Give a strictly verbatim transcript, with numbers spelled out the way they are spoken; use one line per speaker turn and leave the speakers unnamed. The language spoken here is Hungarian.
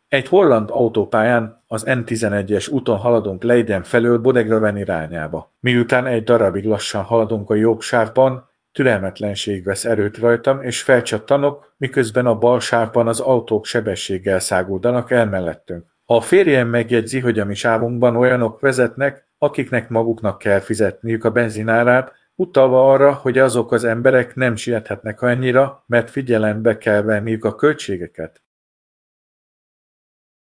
Egy holland autópályán az N tizenegyes úton haladunk Leiden felől Bodegreven irányába. Miután egy darabig lassan haladunk a jobb sávban, türelmetlenség vesz erőt rajtam, és felcsattanok, miközben a bal sávban az autók sebességgel száguldanak el mellettünk. Ha a férjem megjegyzi, hogy a mi sávunkban olyanok vezetnek, akiknek maguknak kell fizetniük a benzinárát, utalva arra, hogy azok az emberek nem siethetnek annyira, mert figyelembe kell venniük a költségeket.